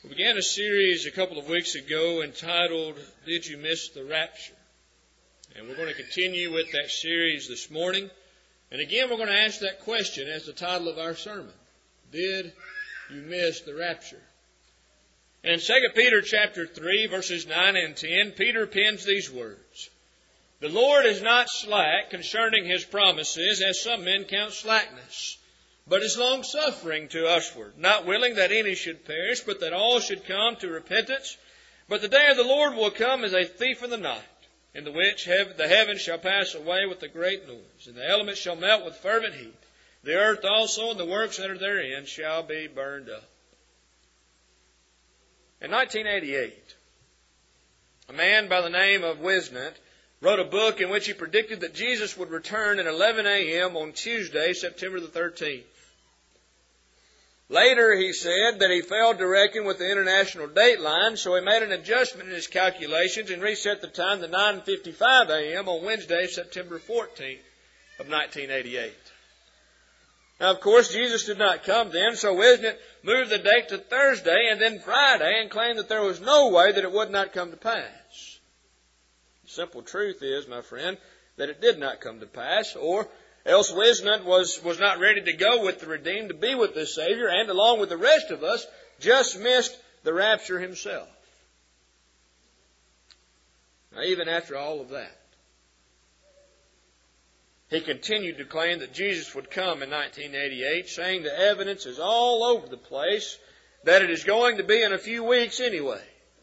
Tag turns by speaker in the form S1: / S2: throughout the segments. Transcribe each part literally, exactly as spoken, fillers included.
S1: We began a series a couple of weeks ago entitled, Did You Miss the Rapture? And we're going to continue with that series this morning. And again, we're going to ask that question as the title of our sermon. Did you miss the rapture? And in Second Peter chapter three, verses nine and ten, Peter pens these words. The Lord is not slack concerning His promises, as some men count slackness, but is long-suffering to usward, not willing that any should perish, but that all should come to repentance. But the day of the Lord will come as a thief in the night, in the which the heavens shall pass away with a great noise, and the elements shall melt with fervent heat. The earth also and the works that are therein shall be burned up. In nineteen eighty-eight, a man by the name of Wisnant wrote a book in which he predicted that Jesus would return at eleven a.m. on Tuesday, September the thirteenth. Later, he said that he failed to reckon with the international dateline, so he made an adjustment in his calculations and reset the time to nine fifty-five a.m. on Wednesday, September fourteenth of nineteen eighty-eight. Now, of course, Jesus did not come then, so Wisnant moved the date to Thursday and then Friday and claimed that there was no way that it would not come to pass. The simple truth is, my friend, that it did not come to pass, or else Wisnant was, was not ready to go with the redeemed to be with the Savior, and along with the rest of us, just missed the rapture himself. Now, even after all of that, he continued to claim that Jesus would come in nineteen eighty-eight, saying the evidence is all over the place that it is going to be in a few weeks anyway.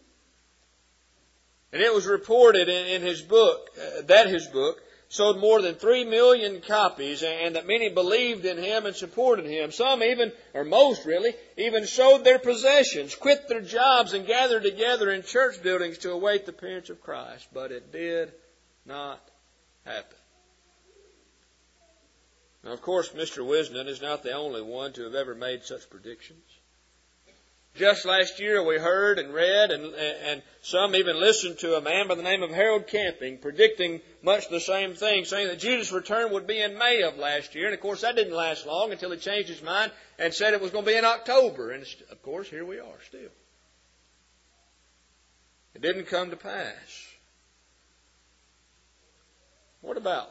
S1: And it was reported in, in his book, uh, that his book sold more than three million copies, and that many believed in him and supported him. Some even, or most really, even sold their possessions, quit their jobs, and gathered together in church buildings to await the appearance of Christ. But it did not happen. Now, of course, Mister Wisnant is not the only one to have ever made such predictions. Just last year we heard and read and, and some even listened to a man by the name of Harold Camping predicting much the same thing, saying that Jesus' return would be in May of last year. And of course that didn't last long until he changed his mind and said it was going to be in October. And of course here we are still. It didn't come to pass. What about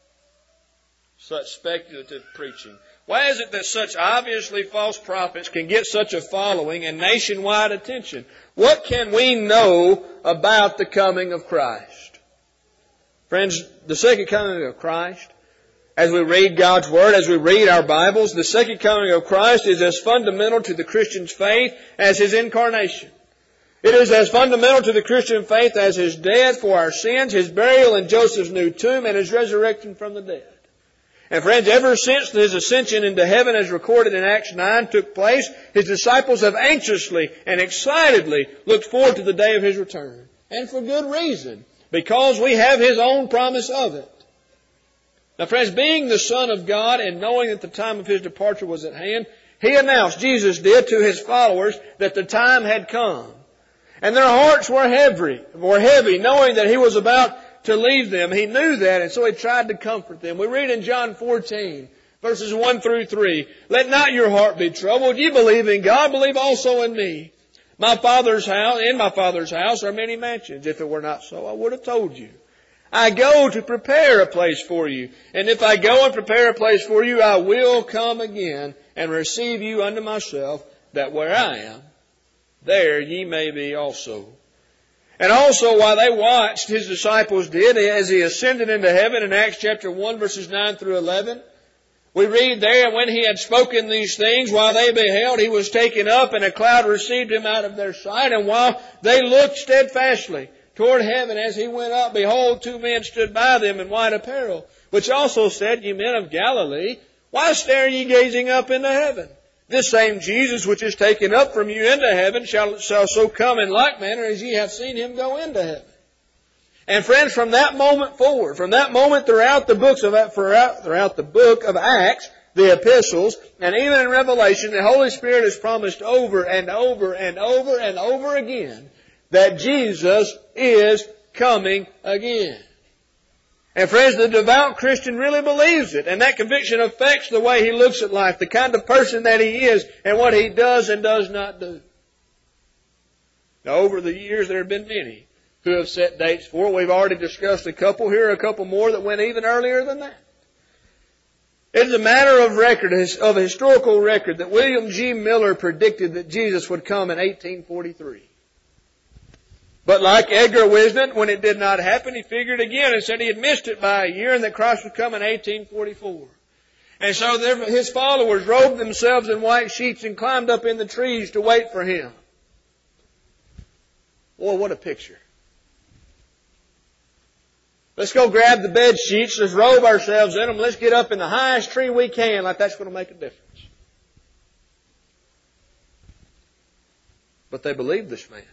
S1: such speculative preaching? Why is it that such obviously false prophets can get such a following and nationwide attention? What can we know about the coming of Christ? Friends, the second coming of Christ, as we read God's Word, as we read our Bibles, the second coming of Christ is as fundamental to the Christian's faith as His incarnation. It is as fundamental to the Christian faith as His death for our sins, His burial in Joseph's new tomb, and His resurrection from the dead. And friends, ever since His ascension into heaven as recorded in Acts nine took place, His disciples have anxiously and excitedly looked forward to the day of His return. And for good reason, because we have His own promise of it. Now friends, being the Son of God and knowing that the time of His departure was at hand, He announced, Jesus did, to His followers that the time had come. And their hearts were heavy, were heavy, knowing that He was about to leave them. He knew that, and so He tried to comfort them. We read in John fourteen, verses one through three, Let not your heart be troubled. Ye believe in God, believe also in me. My Father's house, in my Father's house are many mansions. If it were not so, I would have told you. I go to prepare a place for you. And if I go and prepare a place for you, I will come again and receive you unto myself, that where I am, there ye may be also. And also, while they watched, His disciples did, as He ascended into heaven in Acts chapter one, verses nine through eleven. We read there, when He had spoken these things, while they beheld, He was taken up, and a cloud received Him out of their sight. And while they looked steadfastly toward heaven as He went up, behold, two men stood by them in white apparel, which also said, Ye men of Galilee, why stare ye gazing up into heaven? This same Jesus which is taken up from you into heaven shall, shall so come in like manner as ye have seen Him go into heaven. And friends, from that moment forward, from that moment throughout the books of throughout, throughout the book of Acts, the epistles, and even in Revelation, the Holy Spirit has promised over and over and over and over again that Jesus is coming again. And friends, the devout Christian really believes it. And that conviction affects the way he looks at life, the kind of person that he is, and what he does and does not do. Now, over the years, there have been many who have set dates for it. We've already discussed a couple here, a couple more that went even earlier than that. It is a matter of record, of a historical record, that William G. Miller predicted that Jesus would come in eighteen forty-three. But like Edgar Wisden, when it did not happen, he figured again and said he had missed it by a year and that Christ would come in eighteen forty-four. And so his followers robed themselves in white sheets and climbed up in the trees to wait for Him. Boy, what a picture. Let's go grab the bed sheets, let's robe ourselves in them, let's get up in the highest tree we can, like that's going to make a difference. But they believed this man.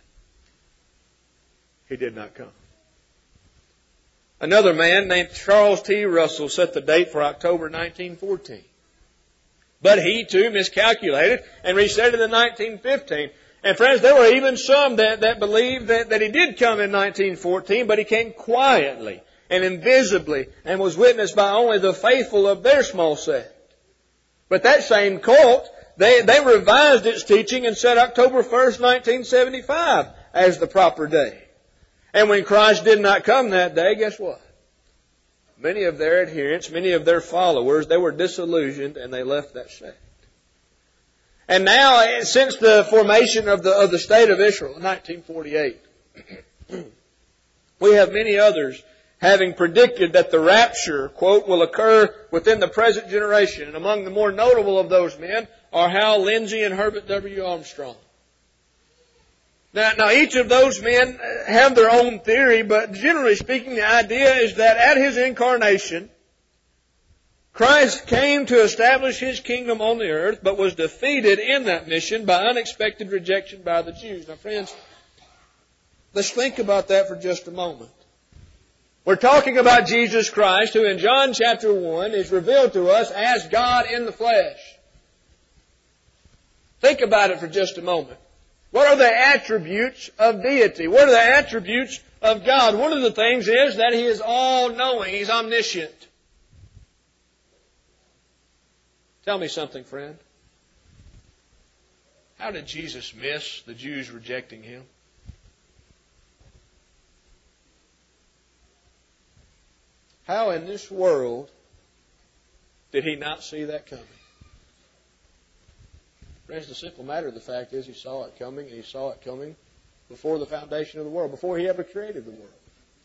S1: He did not come. Another man named Charles T. Russell set the date for October nineteen fourteen. But he too miscalculated and reset it in nineteen fifteen. And friends, there were even some that, that believed that, that he did come in nineteen fourteen, but he came quietly and invisibly and was witnessed by only the faithful of their small sect. But that same cult, they, they revised its teaching and said October first, nineteen seventy-five as the proper day. And when Christ did not come that day, guess what? Many of their adherents, many of their followers, they were disillusioned and they left that sect. And now, since the formation of the, of the State of Israel in nineteen forty-eight, we have many others having predicted that the rapture, quote, will occur within the present generation. And among the more notable of those men are Hal Lindsey and Herbert W. Armstrong. Now, now, each of those men have their own theory, but generally speaking, the idea is that at His incarnation, Christ came to establish His kingdom on the earth, but was defeated in that mission by unexpected rejection by the Jews. Now, friends, let's think about that for just a moment. We're talking about Jesus Christ, who in John chapter one is revealed to us as God in the flesh. Think about it for just a moment. What are the attributes of deity? What are the attributes of God? One of the things is that He is all-knowing. He's omniscient. Tell me something, friend. How did Jesus miss the Jews rejecting Him? How in this world did He not see that coming? Friends, the simple matter of the fact is He saw it coming, and He saw it coming before the foundation of the world, before He ever created the world.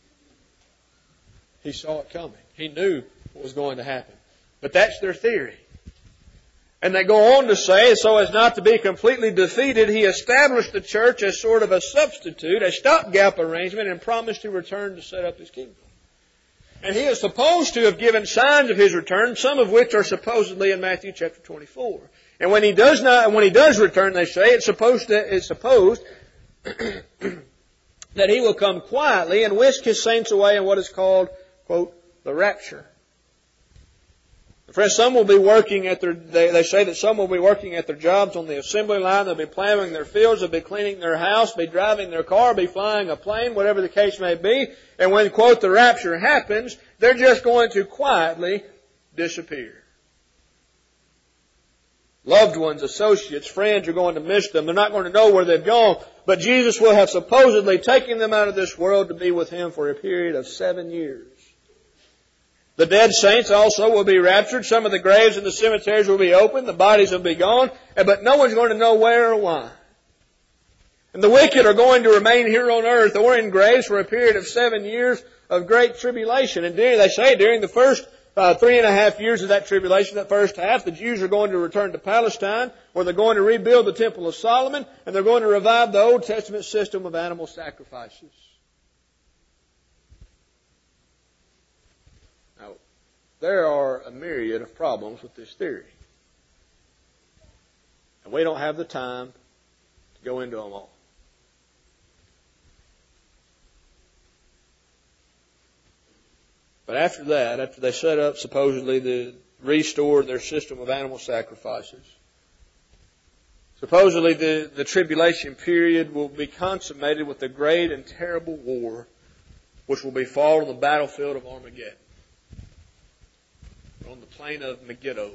S1: He saw it coming. He knew what was going to happen. But that's their theory. And they go on to say, so as not to be completely defeated, He established the church as sort of a substitute, a stopgap arrangement, and promised to return to set up His kingdom. And He is supposed to have given signs of His return, some of which are supposedly in Matthew chapter twenty-four. And when He does not, when He does return, they say, it's supposed to, it's supposed that He will come quietly and whisk His saints away in what is called, quote, the rapture. Friends, some will be working at their, they, they say that some will be working at their jobs on the assembly line. They'll be plowing their fields. They'll be cleaning their house, be driving their car, be flying a plane, whatever the case may be. And when, quote, the rapture happens, they're just going to quietly disappear. Loved ones, associates, friends are going to miss them. They're not going to know where they've gone. But Jesus will have supposedly taken them out of this world to be with Him for a period of seven years. The dead saints also will be raptured. Some of the graves in the cemeteries will be opened. The bodies will be gone. But no one's going to know where or why. And the wicked are going to remain here on earth or in graves for a period of seven years of great tribulation. And during, they say during the first uh, three and a half years of that tribulation, that first half, the Jews are going to return to Palestine, where they're going to rebuild the Temple of Solomon, and they're going to revive the Old Testament system of animal sacrifices. Now, there are a myriad of problems with this theory. And we don't have the time to go into them all. But after that, after they set up supposedly the restored their system of animal sacrifices, supposedly the, the tribulation period will be consummated with a great and terrible war, which will be fought on the battlefield of Armageddon, on the plain of Megiddo.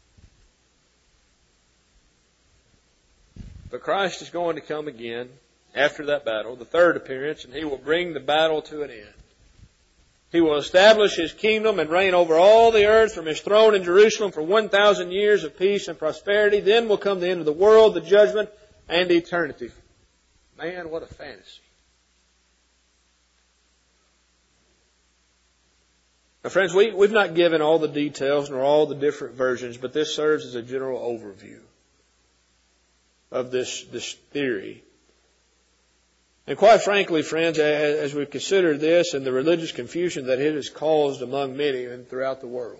S1: But Christ is going to come again, after that battle, the third appearance, and He will bring the battle to an end. He will establish His kingdom and reign over all the earth from His throne in Jerusalem for one thousand years of peace and prosperity. Then will come the end of the world, the judgment, and eternity. Man, what a fantasy. Now, friends, we, we've not given all the details nor all the different versions, but this serves as a general overview of this, this theory. And quite frankly, friends, as we consider this and the religious confusion that it has caused among many and throughout the world.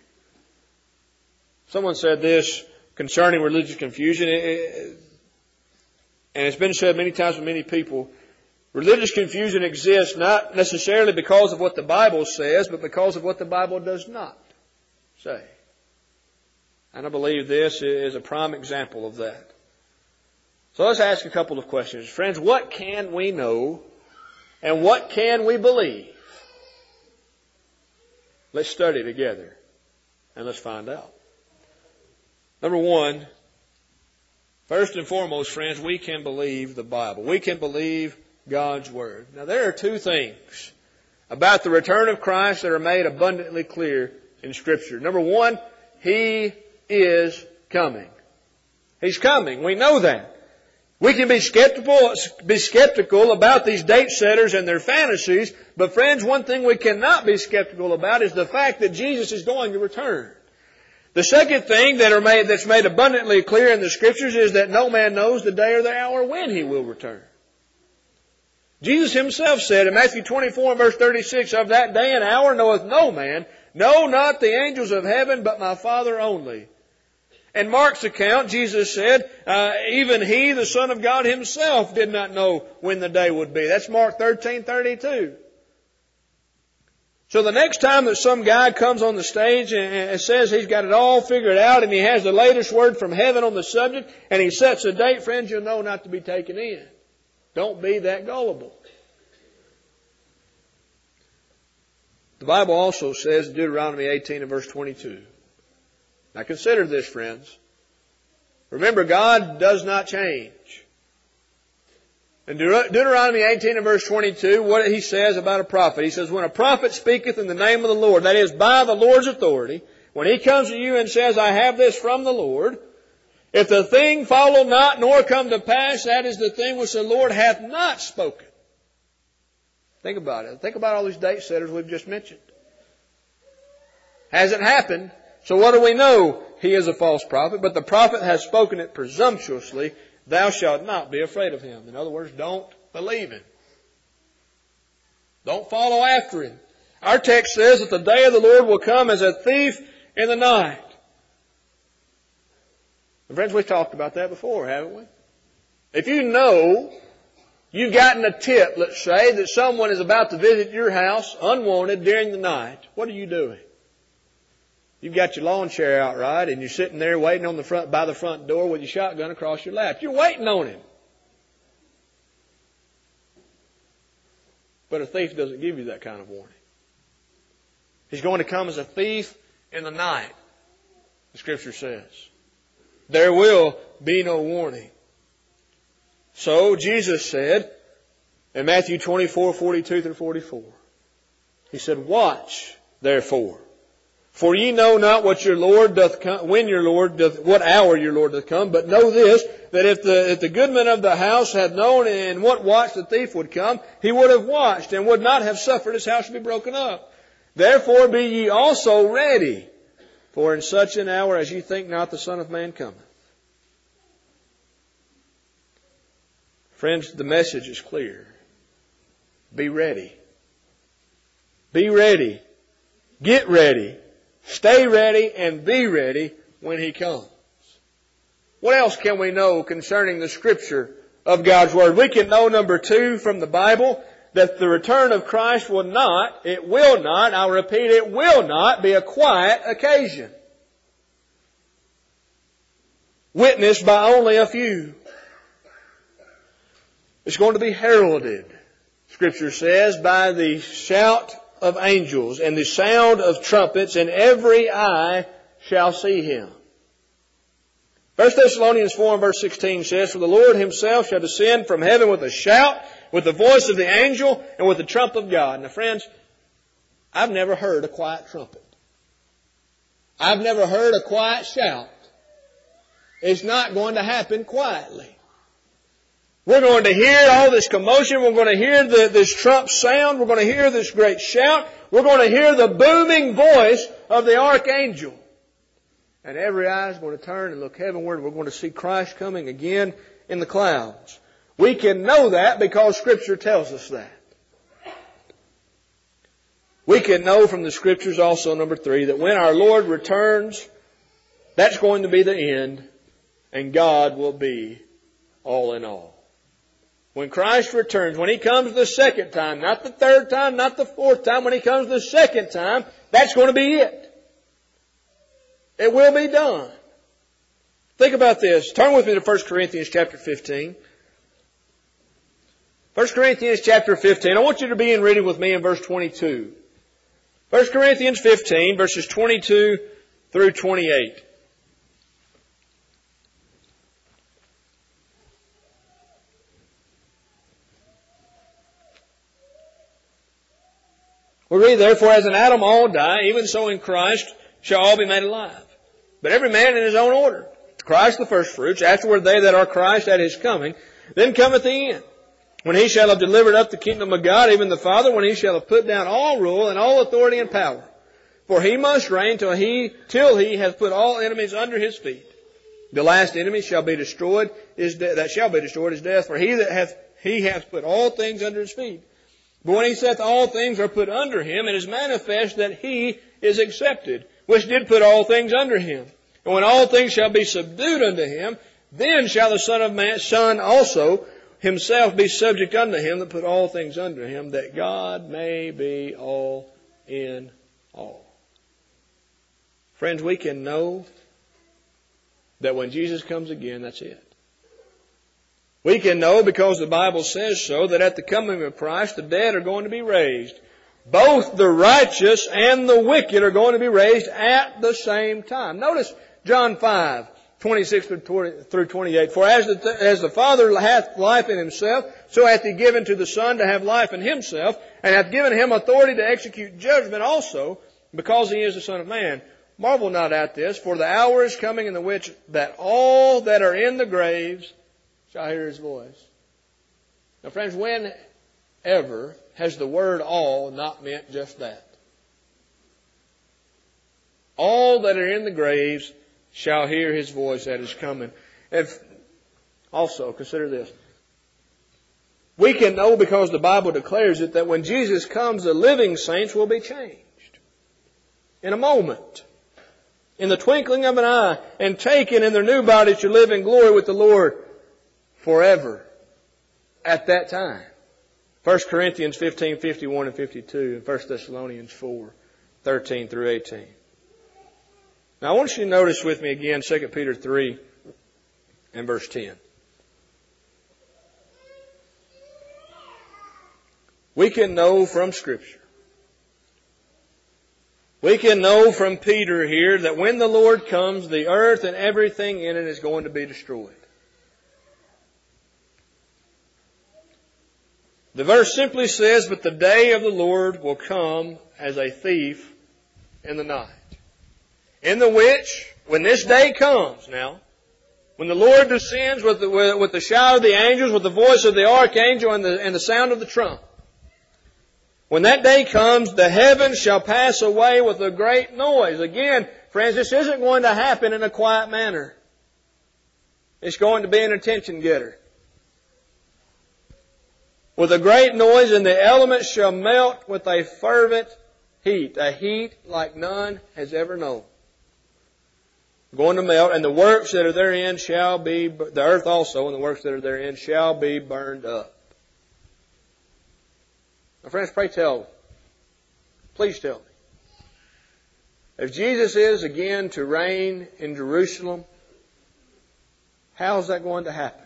S1: Someone said this concerning religious confusion, and it's been said many times by many people, religious confusion exists not necessarily because of what the Bible says, but because of what the Bible does not say. And I believe this is a prime example of that. So let's ask a couple of questions. Friends, what can we know and what can we believe? Let's study together and let's find out. Number one, first and foremost, friends, we can believe the Bible. We can believe God's Word. Now, there are two things about the return of Christ that are made abundantly clear in Scripture. Number one, He is coming. He's coming. We know that. We can be skeptical, be skeptical about these date setters and their fantasies, but friends, one thing we cannot be skeptical about is the fact that Jesus is going to return. The second thing that are made, that's made abundantly clear in the Scriptures is that no man knows the day or the hour when He will return. Jesus Himself said in Matthew twenty-four, verse thirty-six, of that day and hour knoweth no man, no, not the angels of heaven, but my Father only. In Mark's account, Jesus said, uh, even He, the Son of God Himself, did not know when the day would be. That's Mark thirteen thirty-two. So the next time that some guy comes on the stage and says he's got it all figured out and he has the latest word from heaven on the subject and he sets a date, friends, you'll know not to be taken in. Don't be that gullible. The Bible also says in Deuteronomy eighteen and verse twenty-two. Now consider this, friends. Remember, God does not change. In Deuteronomy eighteen and verse twenty-two, what He says about a prophet. He says, when a prophet speaketh in the name of the Lord, that is, by the Lord's authority, when he comes to you and says, I have this from the Lord, if the thing follow not nor come to pass, that is the thing which the Lord hath not spoken. Think about it. Think about all these date setters we've just mentioned. Hasn't happened. So what do we know? He is a false prophet, but the prophet has spoken it presumptuously. Thou shalt not be afraid of him. In other words, don't believe him. Don't follow after him. Our text says that the day of the Lord will come as a thief in the night. And friends, we've talked about that before, haven't we? If you know you've gotten a tip, let's say, that someone is about to visit your house unwanted during the night, what are you doing? You've got your lawn chair out, right, and you're sitting there waiting on the front by the front door with your shotgun across your lap. You're waiting on him. But a thief doesn't give you that kind of warning. He's going to come as a thief in the night, the Scripture says. There will be no warning. So Jesus said in Matthew twenty-four, forty-two through forty-four, He said, watch, therefore. For ye know not what your Lord doth come, when your Lord doth, what hour your Lord doth come, but know this, that if the, if the goodman of the house had known in what watch the thief would come, he would have watched and would not have suffered his house to be broken up. Therefore be ye also ready, for in such an hour as ye think not the Son of Man cometh. Friends, the message is clear. Be ready. Be ready. Get ready. Stay ready and be ready when He comes. What else can we know concerning the Scripture of God's Word? We can know, number two, from the Bible, that the return of Christ will not, it will not, I'll repeat, it will not be a quiet occasion, witnessed by only a few. It's going to be heralded, Scripture says, by the shout of angels and the sound of trumpets, and every eye shall see Him. First Thessalonians four and verse sixteen says, "For the Lord himself shall descend from heaven with a shout, with the voice of the angel, and with the trump of God." Now friends, I've never heard a quiet trumpet. I've never heard a quiet shout. It's not going to happen quietly. We're going to hear all this commotion. We're going to hear the, this trump sound. We're going to hear this great shout. We're going to hear the booming voice of the archangel. And every eye is going to turn and look heavenward. We're going to see Christ coming again in the clouds. We can know that because Scripture tells us that. We can know from the Scriptures also, number three, that when our Lord returns, that's going to be the end, and God will be all in all. When Christ returns, when He comes the second time, not the third time, not the fourth time, when He comes the second time, that's going to be it. It will be done. Think about this. Turn with me to First Corinthians chapter fifteen. First Corinthians chapter fifteen. I want you to begin reading with me in verse twenty-two. First Corinthians fifteen, verses twenty-two through twenty-eight. We read, "Therefore, as in Adam all die, even so in Christ shall all be made alive. But every man in his own order. Christ the first fruits, afterward they that are Christ at His coming. Then cometh the end, when He shall have delivered up the kingdom of God, even the Father, when He shall have put down all rule and all authority and power. For He must reign till He, till He hath put all enemies under His feet. The last enemy shall be destroyed, is de- that shall be destroyed is death. For He that hath, He hath put all things under His feet. But when He saith all things are put under Him, it is manifest that He is accepted, which did put all things under Him. And when all things shall be subdued unto Him, then shall the Son of Man, Son also Himself be subject unto Him that put all things under Him, that God may be all in all." Friends, we can know that when Jesus comes again, that's it. We can know, because the Bible says so, that at the coming of Christ, the dead are going to be raised. Both the righteous and the wicked are going to be raised at the same time. Notice John five, twenty-six through twenty-eight. "For as the, as the Father hath life in Himself, so hath He given to the Son to have life in Himself, and hath given Him authority to execute judgment also, because He is the Son of Man. Marvel not at this, for the hour is coming in the which that all that are in the graves shall hear His voice." Now friends, whenever has the word all not meant just that? All that are in the graves shall hear His voice at His coming. And also, consider this. We can know, because the Bible declares it, that when Jesus comes, the living saints will be changed. In a moment. In the twinkling of an eye. And taken in their new bodies to live in glory with the Lord forever. At that time. First Corinthians fifteen, fifty-one and fifty-two, and First Thessalonians four, thirteen through eighteen. Now I want you to notice with me again Second Peter three and verse ten. We can know from Scripture, we can know from Peter here, that when the Lord comes, the earth and everything in it is going to be destroyed. The verse simply says, "But the day of the Lord will come as a thief in the night." In the which, when this day comes now, when the Lord descends with the, with the shout of the angels, with the voice of the archangel and the, and the sound of the trump, when that day comes, the heavens shall pass away with a great noise. Again, friends, this isn't going to happen in a quiet manner. It's going to be an attention getter. "With a great noise, and the elements shall melt with a fervent heat," a heat like none has ever known. Going to melt, "and the works that are therein shall be," the earth also, "and the works that are therein shall be burned up." Now friends, pray tell me. Please tell me. If Jesus is again to reign in Jerusalem, how is that going to happen?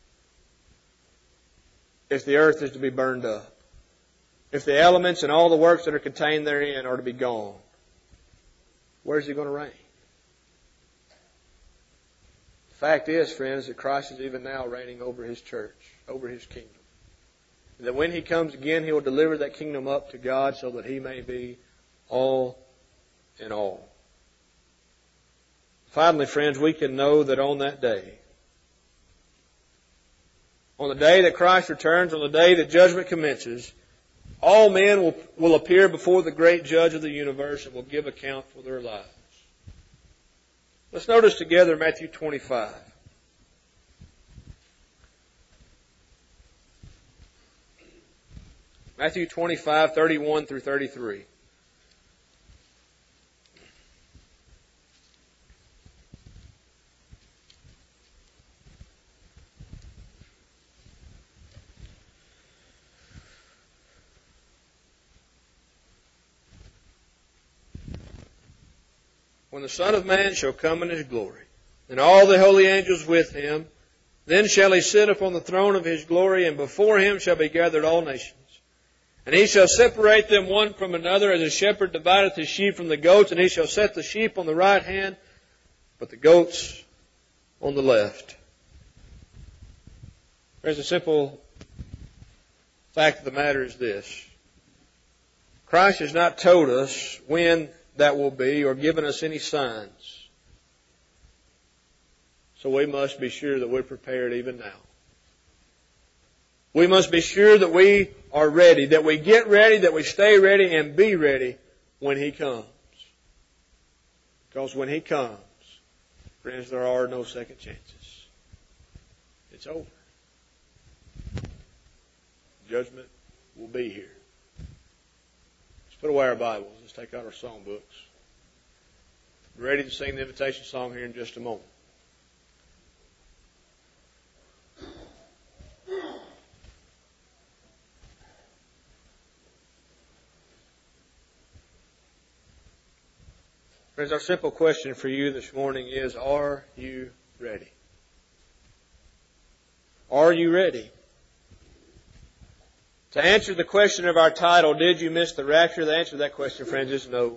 S1: If the earth is to be burned up. If the elements and all the works that are contained therein are to be gone. Where is He going to reign? fact is, friends, that Christ is even now reigning over His church, over His kingdom. And that when He comes again, He will deliver that kingdom up to God so that He may be all in all. Finally, friends, we can know that on that day, on the day that Christ returns, on the day that judgment commences, all men will, will appear before the great judge of the universe and will give account for their lives. Let's notice together Matthew twenty-five. Matthew twenty-five, thirty-one through thirty-three. When the Son of Man shall come in His glory, and all the holy angels with Him, then shall He sit upon the throne of His glory, and before Him shall be gathered all nations. And He shall separate them one from another, as a shepherd divideth his sheep from the goats, and He shall set the sheep on the right hand, but the goats on the left. There's a simple fact of the matter is this. Christ has not told us when that will be, or given us any signs. So we must be sure that we're prepared even now. We must be sure that we are ready, that we get ready, that we stay ready and be ready when He comes. Because when He comes, friends, there are no second chances. It's over. Judgment will be here. Put away our Bibles. Let's take out our songbooks. We're ready to sing the invitation song here in just a moment. Friends, our simple question for you this morning is, are you ready? Are you ready? To answer the question of our title, did you miss the rapture? The answer to that question, friends, is no.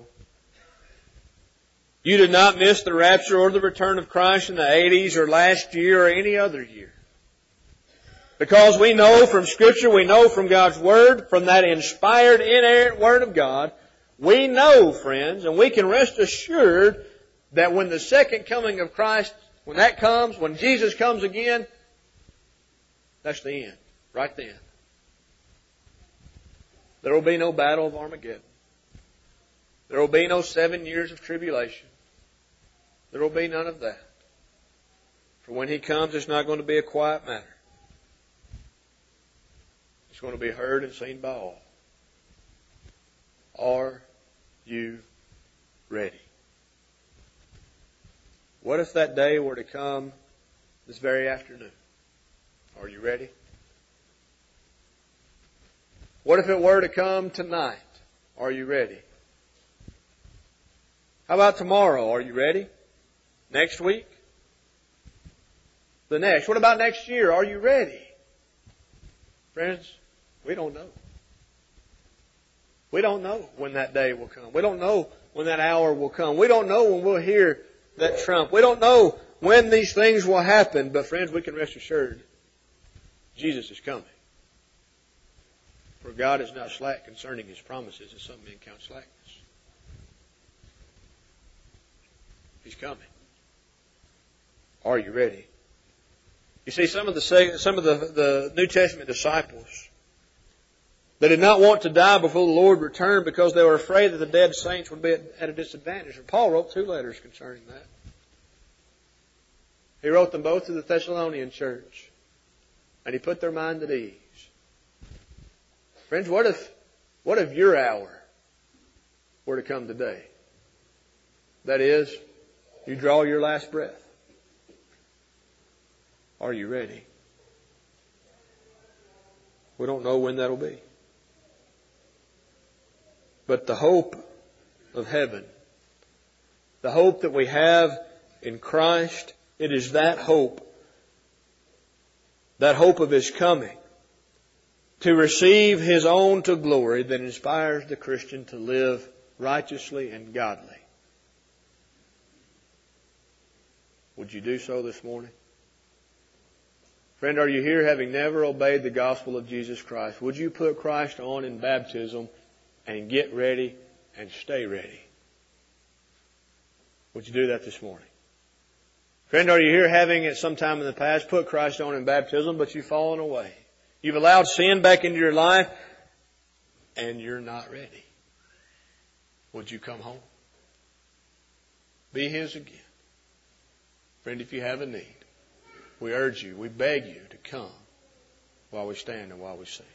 S1: You did not miss the rapture or the return of Christ in the eighties or last year or any other year. Because we know from Scripture, we know from God's Word, from that inspired, inerrant Word of God, we know, friends, and we can rest assured that when the second coming of Christ, when that comes, when Jesus comes again, that's the end, right then. There will be no battle of Armageddon. There will be no seven years of tribulation. There will be none of that. For when He comes, it's not going to be a quiet matter. It's going to be heard and seen by all. Are you ready? What if that day were to come this very afternoon? Are you ready? What if it were to come tonight? Are you ready? How about tomorrow? Are you ready? Next week? The next? What about next year? Are you ready? Friends, we don't know. We don't know when that day will come. We don't know when that hour will come. We don't know when we'll hear that trump. We don't know when these things will happen. But friends, we can rest assured Jesus is coming. For God is not slack concerning His promises, as some men count slackness. He's coming. Are you ready? You see, some of the some of the, the New Testament disciples, they did not want to die before the Lord returned because they were afraid that the dead saints would be at, at a disadvantage. And Paul wrote two letters concerning that. He wrote them both to the Thessalonian church, and he put their mind at ease. Friends, what if, what if your hour were to come today? That is, you draw your last breath. Are you ready? We don't know when that'll be. But the hope of heaven, the hope that we have in Christ, it is that hope, that hope of His coming, to receive His own to glory, that inspires the Christian to live righteously and godly. Would you do so this morning? Friend, are you here having never obeyed the gospel of Jesus Christ? Would you put Christ on in baptism and get ready and stay ready? Would you do that this morning? Friend, are you here having at some time in the past put Christ on in baptism, but you've fallen away? You've allowed sin back into your life and you're not ready. Would you come home? Be His again. Friend, if you have a need, we urge you, we beg you to come while we stand and while we sing.